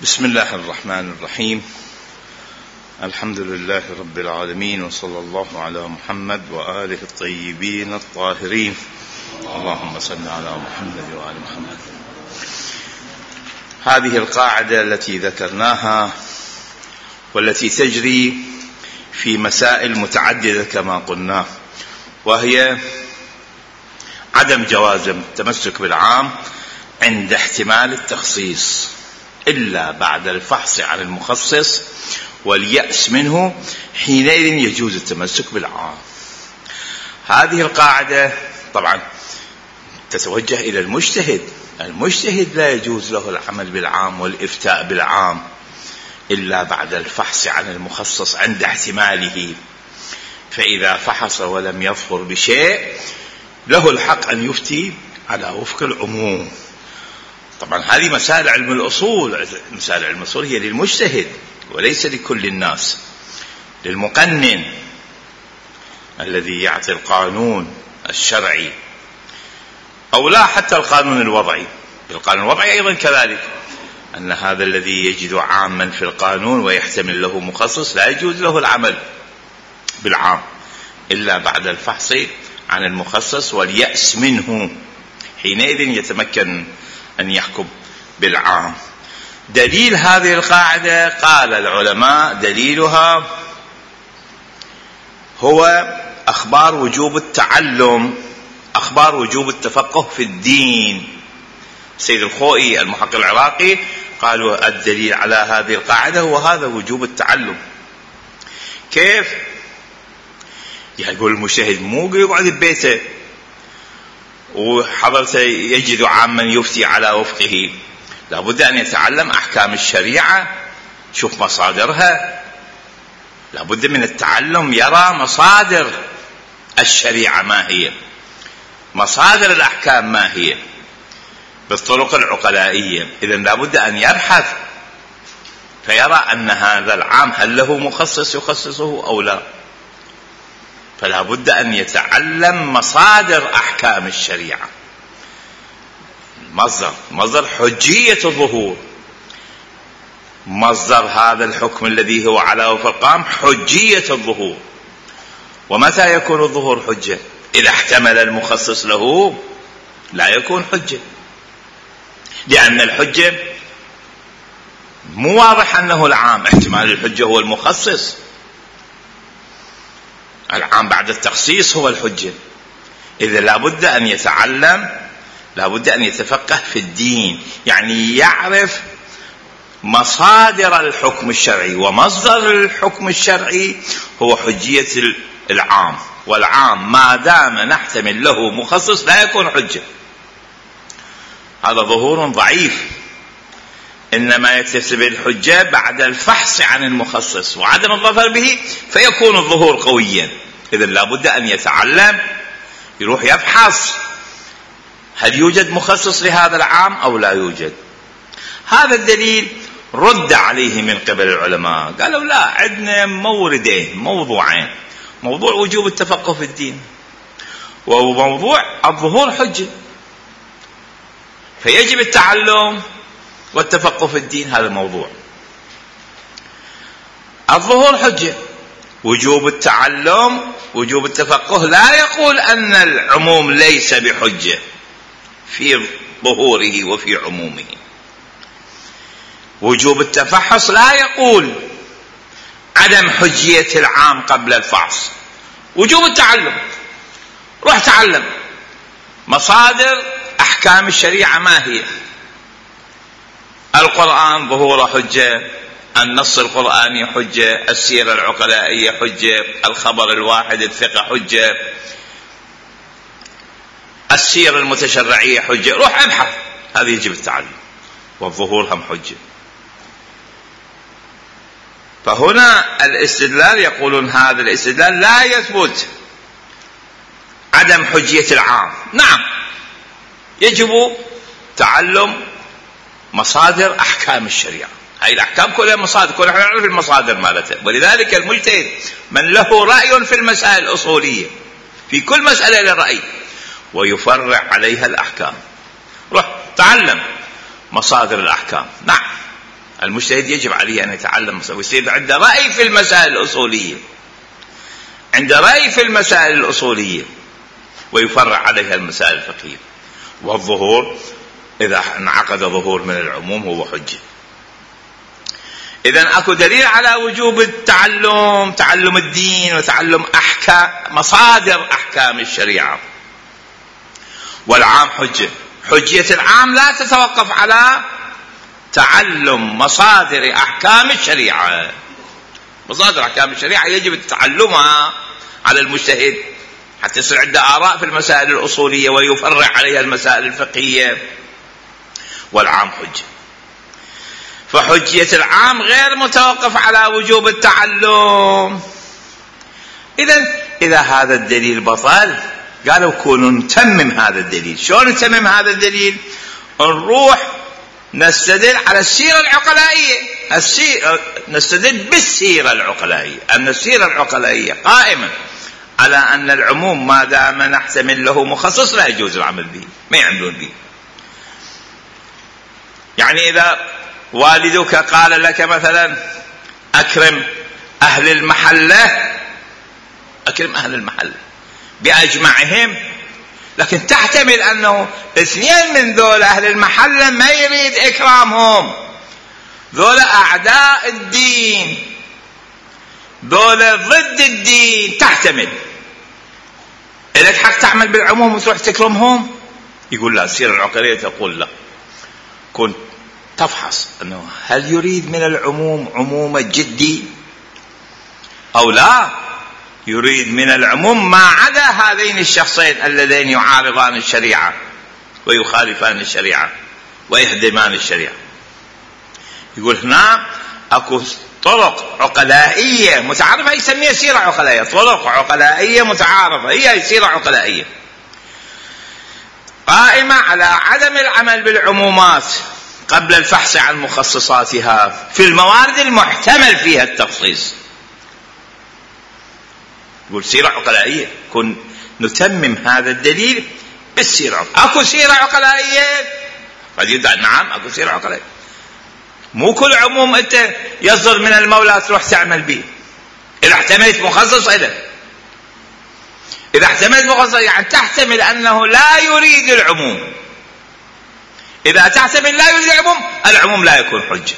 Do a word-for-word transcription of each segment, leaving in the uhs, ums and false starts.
بسم الله الرحمن الرحيم. الحمد لله رب العالمين، وصلى الله على محمد وآله الطيبين الطاهرين. اللهم صل على محمد وآل محمد. هذه القاعدة التي ذكرناها والتي تجري في مسائل متعددة كما قلنا، وهي عدم جواز التمسك بالعام عند احتمال التخصيص إلا بعد الفحص عن المخصص واليأس منه، حينئذ يجوز التمسك بالعام. هذه القاعدة طبعا تتوجه إلى المجتهد. المجتهد لا يجوز له العمل بالعام والإفتاء بالعام إلا بعد الفحص عن المخصص عند احتماله، فإذا فحص ولم يظفر بشيء له الحق أن يفتي على وفق العموم. طبعا هذه مسائل علم الأصول. مسائل علم الأصول هي للمجتهد وليس لكل الناس. للمقنن الذي يعطي القانون الشرعي، أو لا حتى القانون الوضعي. القانون الوضعي أيضا كذلك، أن هذا الذي يجد عاما في القانون ويحتمل له مخصص لا يجوز له العمل بالعام إلا بعد الفحص عن المخصص واليأس منه، حينئذ يتمكن أن يحكم بالعام. دليل هذه القاعدة قال العلماء دليلها هو أخبار وجوب التعلم، أخبار وجوب التفقه في الدين. سيد الخوئي المحقق العراقي قالوا الدليل على هذه القاعدة هو هذا وجوب التعلم. كيف؟ يقول المجتهد مو يقعد ببيته وحضرته يجد عاما يفتي على وفقه، لابد أن يتعلم أحكام الشريعة، شوف مصادرها، لابد من التعلم، يرى مصادر الشريعة ما هي، مصادر الأحكام ما هي بالطرق العقلائية. إذن لابد أن يبحث فيرى أن هذا العام هل له مخصص يخصصه أو لا، فلا بد أن يتعلم مصادر أحكام الشريعة. مصدر مصدر حجية الظهور، مصدر هذا الحكم الذي هو على وفق القام حجية الظهور. ومتى يكون الظهور حجة؟ إذا احتمل المخصص له لا يكون حجة، لأن الحجة مو واضح أنه العام، احتمال الحجة هو المخصص، العام بعد التخصيص هو الحجة. إذا لابد أن يتعلم، لابد أن يتفقه في الدين، يعني يعرف مصادر الحكم الشرعي، ومصدر الحكم الشرعي هو حجية العام، والعام ما دام نحتمل له مخصص لا يكون حجة. هذا ظهور ضعيف، إنما يكتسب الحجة بعد الفحص عن المخصص وعدم الظفر به فيكون الظهور قويا. إذن لابد أن يتعلم، يروح يبحث هل يوجد مخصص لهذا العام أو لا يوجد. هذا الدليل رد عليه من قبل العلماء، قالوا لا، عندنا موردين، موضوعين، موضوع وجوب التفقه في الدين وموضوع الظهور حجة، فيجب التعلم والتفقه في الدين. هذا الموضوع. الظهور حجة، وجوب التعلم وجوب التفقه لا يقول أن العموم ليس بحجة في ظهوره وفي عمومه. وجوب التفحص لا يقول عدم حجية العام قبل الفحص. وجوب التعلم، روح تعلم مصادر أحكام الشريعة ما هي. القرآن ظهور حجة، النص القرآني حجة، السيرة العقلائية حجة، الخبر الواحد الثقة حجة، السيرة المتشرعية حجة. روح ابحث، هذه يجب التعلم، والظهور هم حجة. فهنا الاستدلال يقولون هذا الاستدلال لا يثبت عدم حجية العام. نعم، يجب تعلم مصادر أحكام الشريعة، هاي الأحكام كلها مصادر، كلها نعرف المصادر مالتها. ولذلك المجتهد من له رأي في المسائل الأصولية في كل مسألة له رأي ويفرع عليها الأحكام. روح تعلم مصادر الأحكام. نعم، المجتهد يجب عليه أن يتعلم ويصير عنده رأي في المسائل الأصولية، عنده رأي في المسائل الأصولية ويفرع عليها المسائل الفقهية. والظهور إذا انعقد ظهور من العموم هو حجة. إذن أكو دليل على وجوب التعلم، تعلم الدين وتعلم أحكام مصادر أحكام الشريعة. والعام حجة، حجية العام لا تتوقف على تعلم مصادر أحكام الشريعة. مصادر أحكام الشريعة يجب تعلمها على المجتهد حتى يصير عنده آراء في المسائل الأصولية ويفرع عليها المسائل الفقهية. والعام حجة، فحجية العام غير متوقف على وجوب التعلم. إذن إذا هذا الدليل بطل قالوا كونوا نتمم هذا الدليل. شلون نتمم هذا الدليل؟ نروح نستدل على السيرة العقلائية، السيرة نستدل بالسيرة العقلائية، أن السيرة العقلائية قائمة على أن العموم ما دام نحتمل له مخصص لا يجوز العمل به، ما يعملون به. يعني إذا والدك قال لك مثلا أكرم أهل المحلة، أكرم أهل المحلة بأجمعهم، لكن تحتمل أنه اثنين من ذول أهل المحلة ما يريد إكرامهم، ذول أعداء الدين، ذول ضد الدين، تحتمل. إلك حق تعمل بالعموم وتروح تكرمهم؟ يقول لا، السيرة العقلية تقول لا، كنت تفحص أنه هل يريد من العموم عموم جدي أو لا، يريد من العموم ما عدا هذين الشخصين اللذين يعارضان الشريعة ويخالفان الشريعة ويهدمان الشريعة. يقول هنا أكو طرق عقلائية متعارفة يسميها سيرة عقلائية، طرق عقلائية متعارفة هي سيرة عقلائية قائمة على عدم العمل بالعمومات قبل الفحص عن مخصصاتها في الموارد المحتمل فيها التخصيص. يقول سيرة عقلائية، كن نتمم هذا الدليل بالسيرة. أكو سيرة عقلائية قد يدعى نعم أكو سيرة عقلائية، مو كل عموم أنت يصدر من المولى تروح تعمل به. إذا احتملت مخصص إذا إذا احتملت مخصص يعني تحتمل أنه لا يريد العموم. إذا تحتمل لا يريد العموم، العموم لا يكون حجة،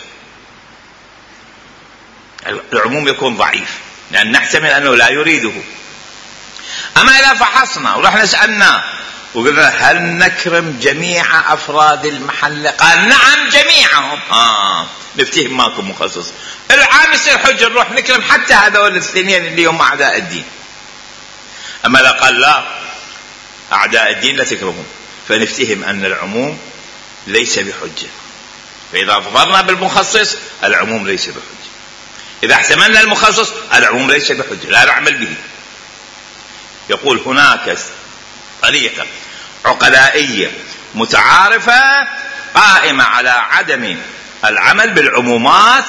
العموم يكون ضعيف لأن نحتمل أنه لا يريده. أما إذا فحصنا ورحنا سألنا وقلنا هل نكرم جميع أفراد المحلة؟ قال نعم جميعهم، آه نفتهم ماكو مخصص، العام يصير حجة نروح نكرم حتى هذول الاثنين اللي هم أعداء الدين. أما إذا قال لا أعداء الدين لا تكرمهم، فنفتهم أن العموم ليس بحجة. فإذا ظفرنا بالمخصص العموم ليس بحجة، إذا احتملنا المخصص العموم ليس بحجة لا نعمل به. يقول هناك طريقة عقلائية متعارفة قائمة على عدم العمل بالعمومات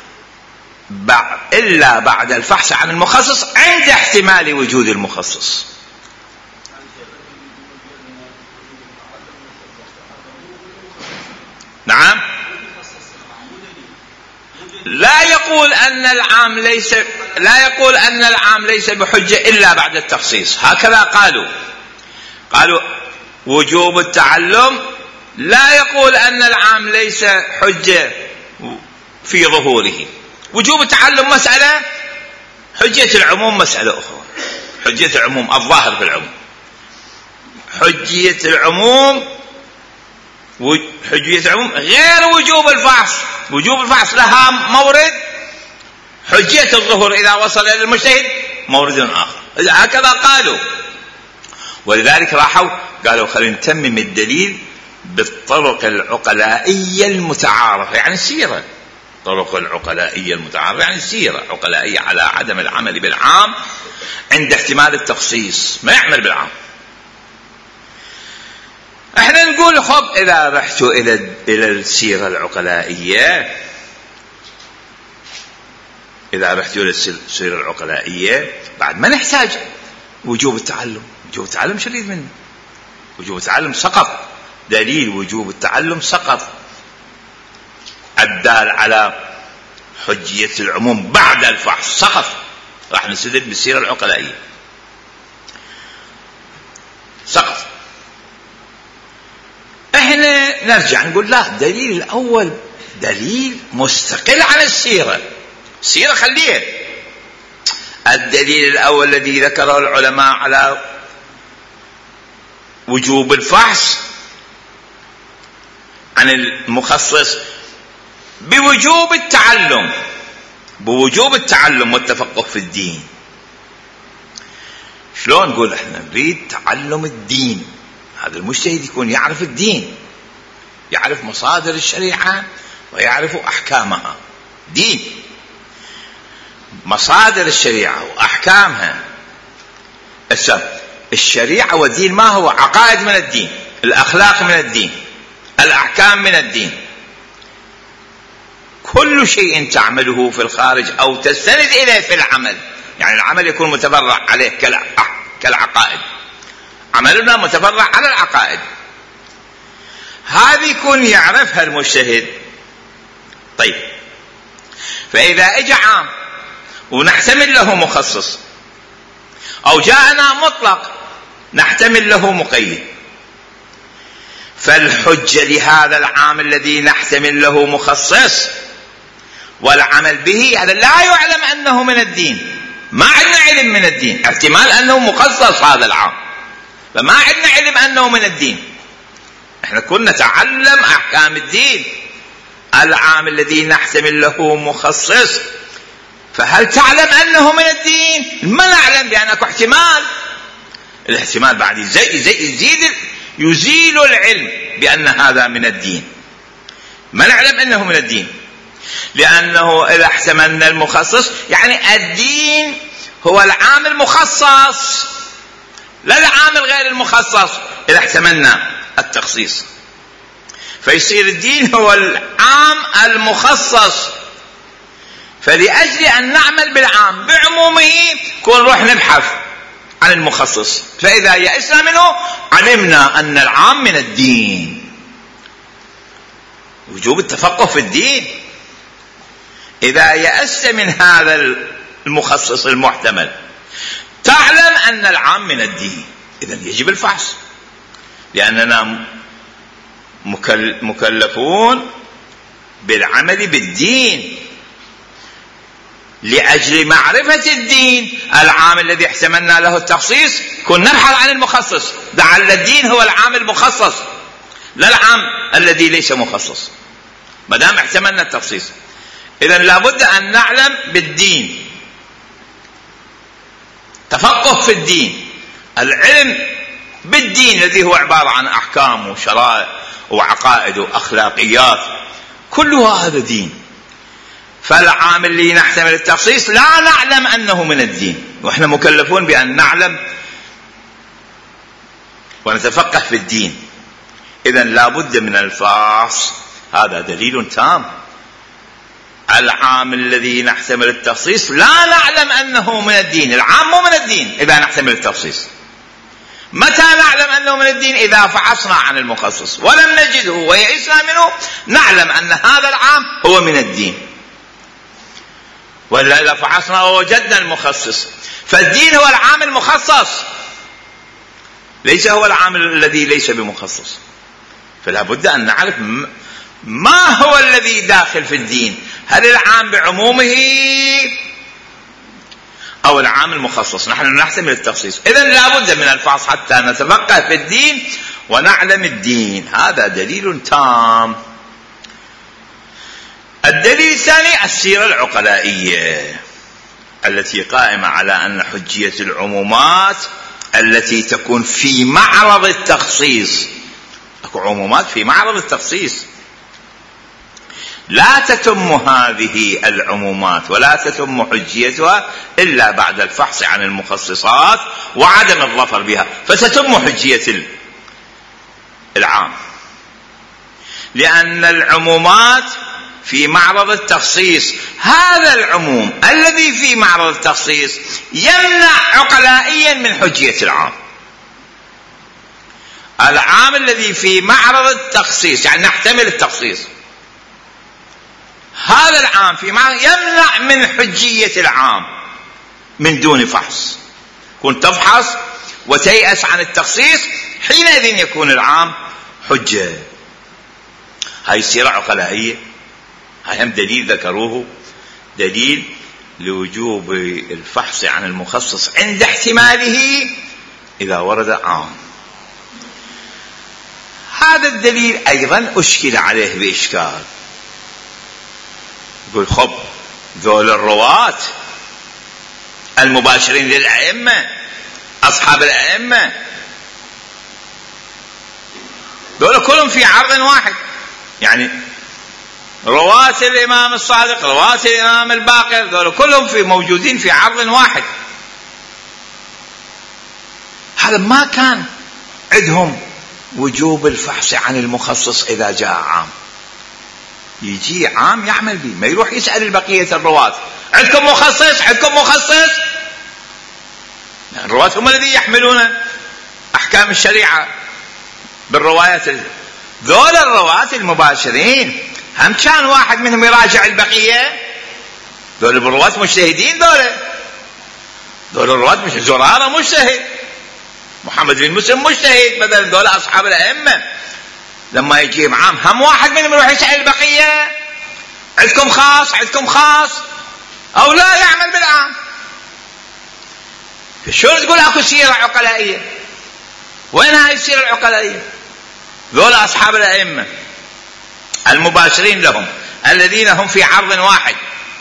إلا بعد الفحص عن المخصص عند احتمال وجود المخصص. نعم، لا يقول أن العام ليس لا يقول أن العام ليس بحجة إلا بعد التخصيص، هكذا قالوا قالوا وجوب التعلم لا يقول أن العام ليس حجة في ظهوره. وجوب التعلم مسألة، حجية العموم مسألة أخرى. حجية العموم الظاهر في العموم، حجية العموم حجية العموم غير وجوب الفحص. وجوب الفحص لها مورد، حجية الظهور إذا وصل إلى المجتهد مورد آخر. هكذا قالوا، ولذلك راحوا قالوا خلينا نتمم الدليل بالطرق العقلائية المتعارفة، يعني السيرة. طرق العقلائية المتعارفة يعني السيرة عقلائية على عدم العمل بالعام عند احتمال التخصيص، ما يعمل بالعام. احنا نقول خب اذا رحتوا الى الى السيرة العقلائية، اذا رحتوا الى السيرة العقلائية بعد ما نحتاج وجوب التعلم. وجوب التعلم شديد منه، وجوب التعلم سقط، دليل وجوب التعلم سقط. الدال على حجية العموم بعد الفحص سقط. راح نستدل بالسيرة العقلائية سقط. احنا نرجع نقول لا، الدليل الأول دليل مستقل عن السيرة. السيرة خليها. الدليل الأول الذي ذكره العلماء على وجوب الفحص عن المخصص بوجوب التعلم بوجوب التعلم والتفقه في الدين. شلون نقول احنا نريد تعلم الدين؟ هذا المجتهد يكون يعرف الدين، يعرف مصادر الشريعة ويعرف أحكامها. دين مصادر الشريعة وأحكامها. الشريعة والدين ما هو؟ عقائد من الدين، الأخلاق من الدين، الأحكام من الدين. كل شيء تعمله في الخارج أو تستند إليه في العمل، يعني العمل يكون متفرع عليه كالعقائد، عملنا متفرع على العقائد. هذه يكون يعرفها المجتهد. طيب، فإذا اجى عام ونحتمل له مخصص، أو جاءنا مطلق نحتمل له مقيد، فالحجة لهذا العام الذي نحتمل له مخصص والعمل به هذا لا يعلم أنه من الدين. ما عندنا علم من الدين، احتمال أنه مخصص هذا العام، فما عندنا علم أنه من الدين. احنا كنا نتعلم أحكام الدين. العام الذي نحتمل له مخصص، فهل تعلم أنه من الدين؟ ما نعلم، بأنك احتمال. الاحتمال بعد يزيد يزيل العلم بأن هذا من الدين. ما نعلم أنه من الدين، لأنه إذا احتملنا المخصص يعني الدين هو العام المخصص لا العام الغير المخصص. إذا احتملنا التخصيص فيصير الدين هو العام المخصص. فلأجل أن نعمل بالعام بعمومه كون نروح نبحث عن المخصص، فإذا يأسنا منه علمنا أن العام من الدين. وجوب التفقه في الدين. إذا يأست من هذا المخصص المحتمل تعلم أن العام من الدين، إذن يجب الفحص، لأننا مكلفون بالعمل بالدين. لأجل معرفة الدين العام الذي احتملنا له التخصيص كنا نبحث عن المخصص. لعل الدين هو العام المخصص لا العام الذي ليس مخصص، ما دام احتملنا التخصيص. إذن لابد أن نعلم بالدين، تفقه في الدين، العلم بالدين الذي هو عبارة عن أحكام وشرائع وعقائد وأخلاقيات، كلها هذا دين. فالعام اللي نحتمل التخصيص لا نعلم أنه من الدين، وإحنا مكلفون بأن نعلم ونتفقه في الدين. إذن لابد من الفحص. هذا دليل تام. العام الذي نحتمل التخصيص لا نعلم أنه من الدين، العام مو من الدين إذا نحتمل التخصيص. متى نعلم أنه من الدين؟ إذا فحصنا عن المخصص ولم نجده ويئسنا منه نعلم أن هذا العام هو من الدين. ولا إذا فحصنا ووجدنا المخصص، فالدين هو العام المخصص ليس هو العام الذي ليس بمخصص. فلا بد أن نعرف ما هو الذي داخل في الدين، هل العام بعمومه أو العام المخصص. نحن نحتمل التخصيص. إذن لا بد من الفحص حتى نتفقه في الدين ونعلم الدين. هذا دليل تام. الدليل الثاني السيرة العقلائية التي قائمة على أن حجية العمومات التي تكون في معرض التخصيص، أكو عمومات في معرض التخصيص لا تتم هذه العمومات ولا تتم حجيتها إلا بعد الفحص عن المخصصات وعدم الظفر بها، فتتم حجية العام. لأن العمومات في معرض التخصيص، هذا العموم الذي في معرض التخصيص يمنع عقلائيا من حجية العام. العام الذي في معرض التخصيص يعني نحتمل التخصيص هذا العام في معنى يمنع من حجية العام من دون فحص. كنت تفحص وتيأس عن التخصيص، حينئذ يكون العام حجة. هاي السيرة عقلائية، هاي هم دليل ذكروه، دليل لوجوب الفحص عن المخصص عند احتماله إذا ورد عام. هذا الدليل أيضا أشكل عليه بإشكال. يقول خب ذول الرواة المباشرين للأئمة أصحاب الأئمة ذول كلهم في عرض واحد، يعني رواة الإمام الصادق رواة الإمام الباقر ذول كلهم في موجودين في عرض واحد. هذا ما كان عندهم وجوب الفحص عن المخصص إذا جاء عام. يجي عام يعمل به، ما يروح يسأل البقية الرواة عندكم مخصص عندكم مخصص. الرواة هم الذين يحملون أحكام الشريعة بالروايات. ذول الرواة المباشرين هم كان واحد منهم يراجع البقية. ذول الرواة مجتهدين، ذول ذول الرواة مش زرارة مجتهد، محمد بن مسلم مجتهد، بدل ذول أصحاب الأئمة. لما يجيب عام هم واحد منهم يروح يسأل البقية عندكم خاص عندكم خاص أو لا يعمل بالعام. شو تقول أكو سيرة عقلائية؟ وين هاي السيرة العقلائية؟ ذول أصحاب الأئمة المباشرين لهم الذين هم في عرض واحد،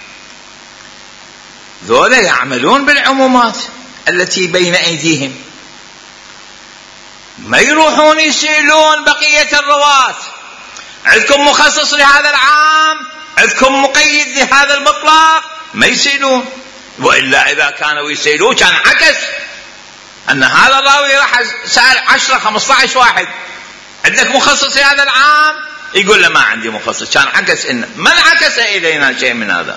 ذول يعملون بالعمومات التي بين أيديهم، ما يروحون يسألون بقية الرواة عندكم مخصص لهذا العام عندكم مقيد لهذا المطلق، ما يسألون. وإلا إذا كانوا يسألون كان عكس، أن هذا الراوي راح سأل عشرة خمسة عشر واحد عندك مخصص لهذا العام، يقول له ما عندي مخصص. كان عكس، إن من عكس إلينا شيء من هذا؟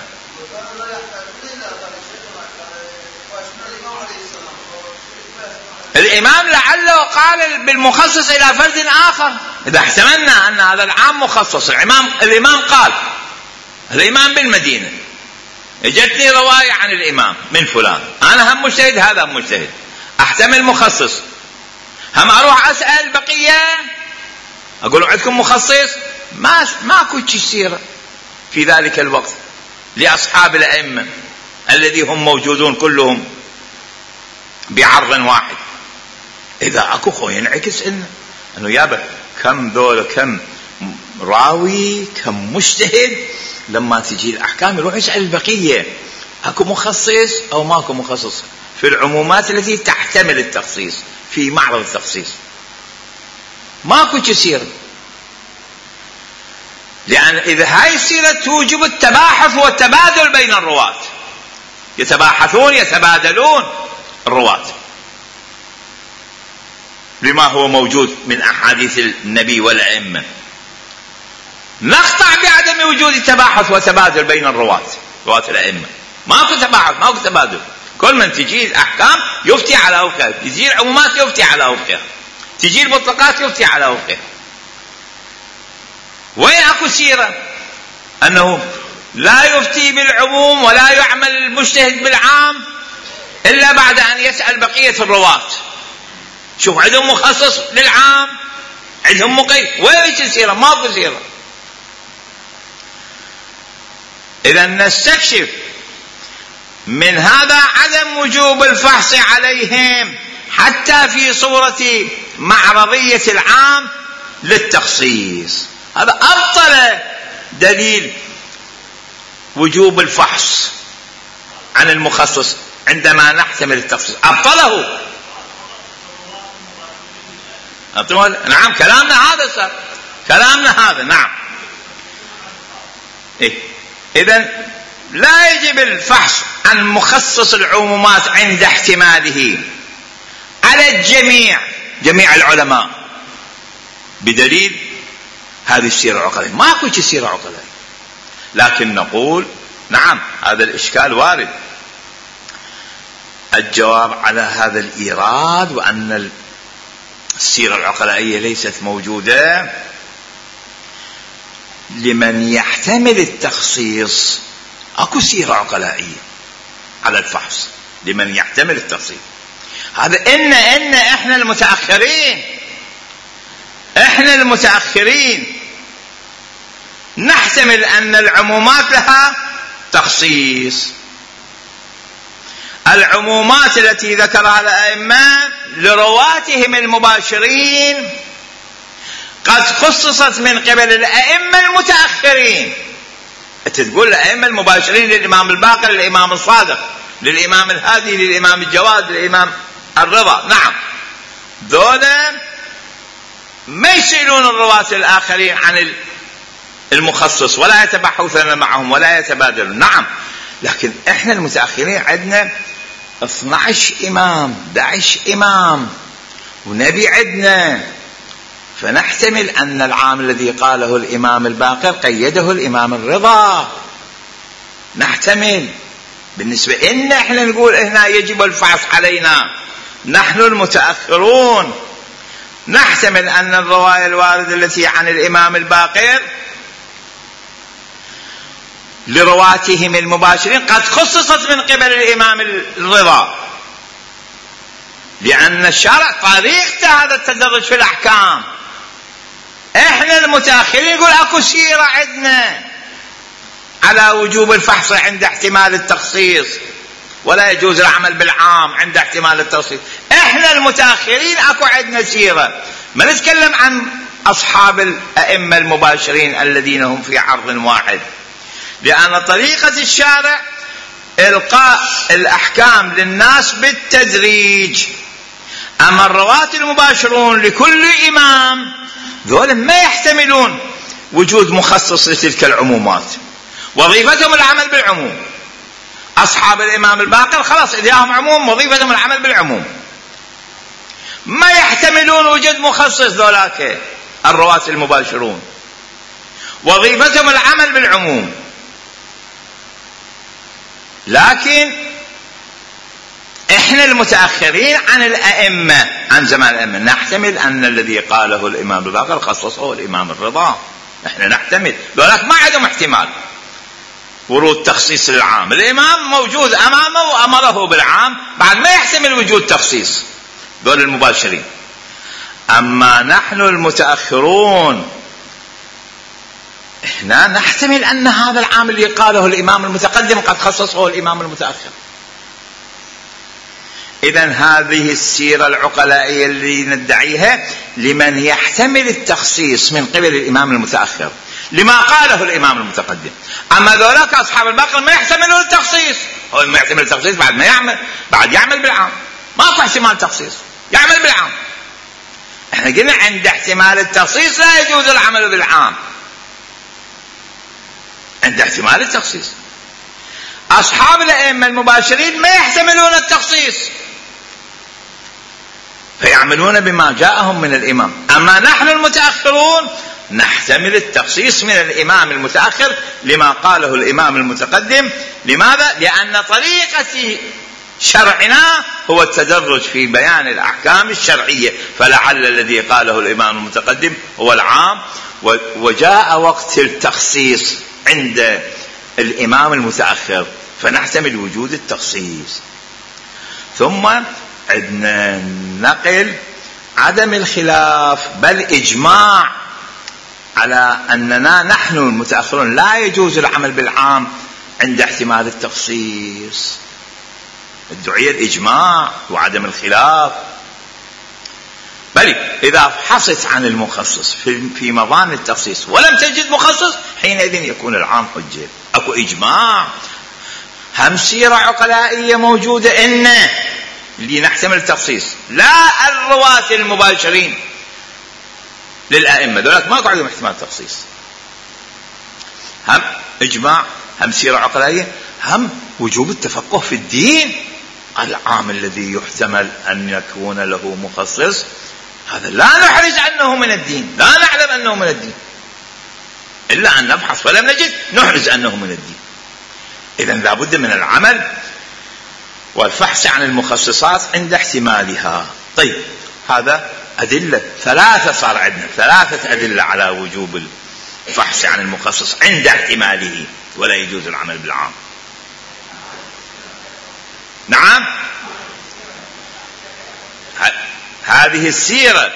الإمام لعله قال بالمخصص إلى فرد آخر. إذا احتملنا أن هذا العام مخصص، الإمام الإمام قال الإمام بالمدينة اجتني رواية عن الإمام من فلان، أنا هم مجتهد هذا هم مجتهد، احتمل مخصص، هم أروح أسأل بقية أقول عندكم مخصص؟ ما ماكو سيرة في ذلك الوقت لأصحاب الأئمة الذي هم موجودون كلهم بعرض واحد. إذا أكو خو ينعكس إنه أنه يابا كم ذول كم راوي كم مجتهد، لما تجي الأحكام يروح يسأل البقية أكو مخصص أو ماكو مخصص في العمومات التي تحتمل التخصيص في معرض التخصيص. ماكو سيرة، لأن إذا هاي السيرة توجب التباحث والتبادل بين الرواة، يتباحثون يتبادلون الرواة لما هو موجود من أحاديث النبي والأئمة. نقطع بعدم وجود التباحث وتبادل بين الرواة رواة الأئمة، ماكو تباحث ماكو تبادل، كل من تجي الأحكام يفتي على وفقها، تجي العمومات يفتي على وفقها، تجي المطلقات يفتي على وفقها. وين أكو سيرة أنه لا يفتي بالعموم ولا يعمل المجتهد بالعام إلا بعد أن يسأل بقية الرواة؟ شوف عندهم مخصص للعام عندهم مقيد، وين سيرة؟ ماكو سيرة. إذا نستكشف من هذا عدم وجوب الفحص عليهم حتى في صورة معرضية العام للتخصيص. هذا أبطل دليل وجوب الفحص عن المخصص عندما نحتمل التخصيص، أبطله. أبطله. نعم كلامنا هذا صار كلامنا هذا نعم. إيه؟ إذن لا يجب الفحص عن مخصص العمومات عند احتماله على الجميع جميع العلماء بدليل هذه السيرة العقلية. ماكو سيرة عقلية، لكن نقول نعم هذا الإشكال وارد. الجواب على هذا الإيراد وأن السيرة العقلائية ليست موجودة لمن يحتمل التخصيص اكو سيرة عقلائية على الفحص لمن يحتمل التخصيص. هذا إن إن إحنا المتأخرين إحنا المتأخرين نحتمل أن العمومات لها تخصيص. العمومات التي ذكرها الأئمة لرواتهم المباشرين قد خصصت من قبل الأئمة المتأخرين. أنت تقول الأئمة المباشرين للإمام الباقر، للإمام الصادق، للإمام الهادي، للإمام الجواد، للإمام الرضا. نعم، ذولا ما يسألون الرواة الآخرين عن المخصص ولا يتبحثون معهم ولا يتبادلون. نعم، لكن احنا المتأخرين عندنا اثني عشر إمام، احد عشر إمام ونبي عندنا، فنحتمل أن العام الذي قاله الإمام الباقر قيده الإمام الرضا. نحتمل بالنسبة إن احنا نقول هنا يجب الفحص علينا نحن المتأخرون، نحتمل أن الرواية الواردة التي عن الإمام الباقر لرواتهم المباشرين قد خصصت من قبل الإمام الرضا، لأن الشرع طريقة هذا التدرج في الأحكام. احنا المتأخرين نقول اكو سيرة عندنا على وجوب الفحص عند احتمال التخصيص، ولا يجوز العمل بالعام عند احتمال التخصيص. احنا المتأخرين اكو عندنا سيرة. ما نتكلم عن اصحاب الائمة المباشرين الذين هم في عرض واحد، لان طريقة الشارع القاء الاحكام للناس بالتدريج. اما الرواة المباشرون لكل امام ذولا ما يحتملون وجود مخصص لتلك العمومات، وظيفتهم العمل بالعموم. أصحاب الإمام الباقر خلاص إليهم عموم، وظيفتهم العمل بالعموم، ما يحتملون وجود مخصص. ذولاك الرواة المباشرون وظيفتهم العمل بالعموم. لكن احنا المتأخرين عن الأئمة، عن زمان الأئمة، نحتمل أن الذي قاله الإمام الباقر خصصه الإمام الرضا. احنا نحتمل، ذولاك ما عندهم احتمال ورود تخصيص للعام. الإمام موجود أمامه وأمره بالعام، بعد ما يحتمل وجود تخصيص دول المباشرين. أما نحن المتأخرون احنا نحتمل أن هذا العام اللي قاله الإمام المتقدم قد خصصه الإمام المتأخر. إذن هذه السيرة العقلائية اللي ندعيها لمن يحتمل التخصيص من قبل الإمام المتأخر لما قاله الإمام المتقدم. أما ذولاك أصحاب الباقر ما يحتملون التخصيص. هو ما يحتمل التخصيص بعد ما يعمل، بعد يعمل بالعام، ما أكو احتمال تخصيص، يعمل بالعام. احنا قلنا عند احتمال التخصيص لا يجوز العمل بالعام، عند احتمال التخصيص. أصحاب الأئمة المباشرين ما يحتملون التخصيص، فيعملون بما جاءهم من الإمام. أما نحن المتأخرون نحتمل التخصيص من الإمام المتأخر لما قاله الإمام المتقدم. لماذا؟ لأن طريقة شرعنا هو التدرج في بيان الأحكام الشرعية، فلعل الذي قاله الإمام المتقدم هو العام، وجاء وقت التخصيص عند الإمام المتأخر فنحتمل وجود التخصيص. ثم عندنا نقل عدم الخلاف بل إجماع على أننا نحن المتأخرون لا يجوز العمل بالعام عند احتمال التخصيص. الدعية الإجماع وعدم الخلاف. بل إذا فحصت عن المخصص في مظان التخصيص ولم تجد مخصص حينئذ يكون العام حجة. أكو إجماع. هم سيرة عقلائية موجودة إن اللي نحتمل التخصيص، لا الرواة المباشرين للأئمة ذلك ما قعدوا احتمال التخصيص. هم إجماع، هم سيرة عقلائية، هم وجوب التفقه في الدين. العام الذي يحتمل أن يكون له مخصص هذا لا نحرز أنه من الدين، لا نعلم أنه من الدين إلا أن نبحث فلم نجد نحرز أنه من الدين. إذن لابد من العمل والفحص عن المخصصات عند احتمالها. طيب هذا أدلة ثلاثة، صار عندنا ثلاثة أدلة على وجوب فحص عن المخصص عند احتماله، ولا يجوز العمل بالعام. نعم، هذه السيرة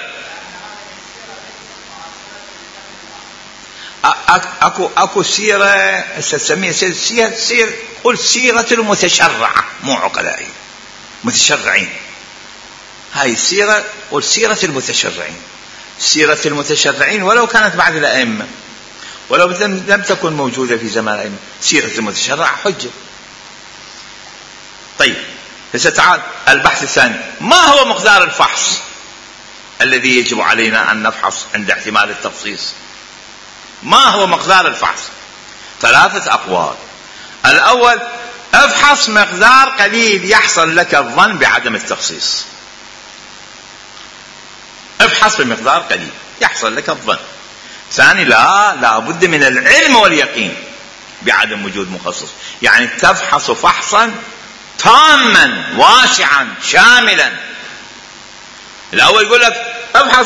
اكو اكو سيرة تسميها سيرة سير قل سيرة المتشرعة مو عقلائي، متشرعين. هاي السيرة قل سيرة المتشرعين، سيرة المتشرعين ولو كانت بعد الأئمة، ولو لم تكن موجودة في زمان الأئمة، سيرة المتشرع حجة. طيب هسه تعال البحث الثاني، ما هو مقدار الفحص الذي يجب علينا أن نفحص عند احتمال التخصيص؟ ما هو مقدار الفحص؟ ثلاثة أقوال. الأول، افحص مقدار قليل يحصل لك الظن بعدم التخصيص. افحص بمقدار قليل يحصل لك الظن. ثاني، لا لا بد من العلم واليقين بعدم وجود مخصص، يعني تفحص فحصا تاما واسعا شاملا. الأول يقول لك ابحث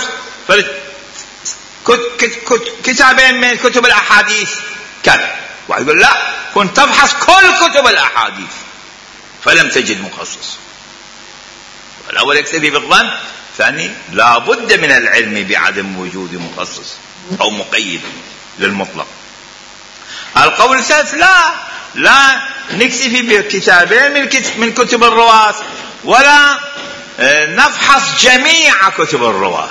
كتابين من كتب الأحاديث كذا، واحد يقول لا كنت تبحث كل كتب الأحاديث فلم تجد مخصص. الأول يكتفي بالظن، ثاني لا بد من العلم بعدم وجود مخصص أو مقيد للمطلق. القول الثالث، لا لا نكتفي بكتابين من كتب الرواة ولا نفحص جميع كتب الرواة.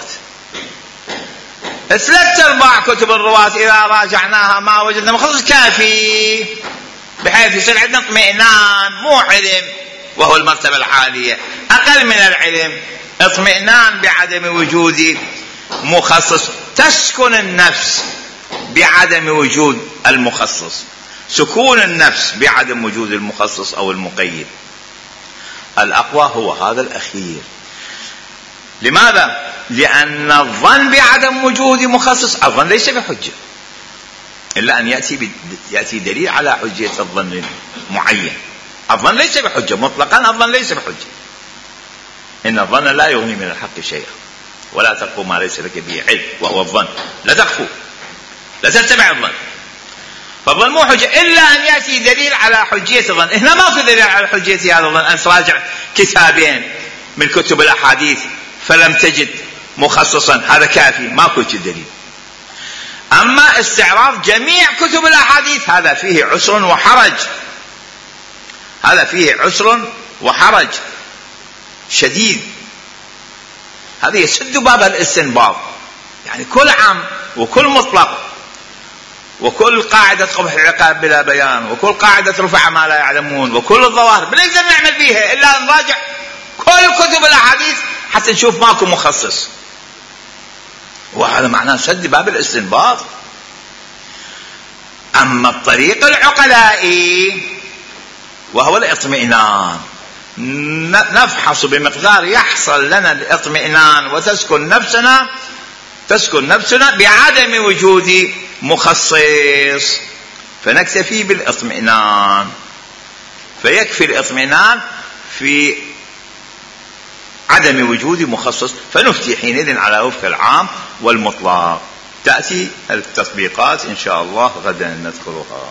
ثلاث ارباع كتب الرواة إذا راجعناها ما وجدنا مخصص كافي، بحيث يصير عندنا اطمئنان، مو علم وهو المرتبة العالية، أقل من العلم، اطمئنان بعدم وجود مخصص، تسكن النفس بعدم وجود المخصص، سكون النفس بعدم وجود المخصص أو المقيد. الأقوى هو هذا الأخير. لماذا؟ لأن الظن بعدم وجود مخصص، الظن ليس بحجة إلا أن يأتي, يأتي دليل على حجية الظن المعين. الظن ليس بحجة مطلقا، الظن ليس بحجة. إن الظن لا يغني من الحق شيئا، ولا تقف ما ليس لك به علم وهو الظن، لا تقف لا تتبع الظن. فالظن مو حجة إلا أن يأتي دليل على حجية الظن. هنا ما في دليل على حجية هذا الظن. أن تراجع كتابين من كتب الأحاديث فلم تجد مخصصا، هذا كافي، ما كنت دليل. أما استعراض جميع كتب الأحاديث هذا فيه عسر وحرج، هذا فيه عسر وحرج شديد. هذا يسد باب الاستنباط، يعني كل عام وكل مطلق وكل قاعدة قبح العقاب بلا بيان وكل قاعدة رفع ما لا يعلمون وكل الظواهر بنقدر نعمل بيها إلا أن نراجع كل كتب الأحاديث حتى نشوف ماكو مخصص، وهذا معناه سد باب الاستنباط. أما الطريق العقلائي وهو الاطمئنان، نفحص بمقدار يحصل لنا الاطمئنان وتسكن نفسنا تسكن نفسنا بعدم وجود مخصص، فنكتفي بالاطمئنان، فيكفي الاطمئنان في عدم وجود مخصص، فنفتي حينئذ على وفق العام والمطلق. تأتي التطبيقات إن شاء الله غدا نذكرها.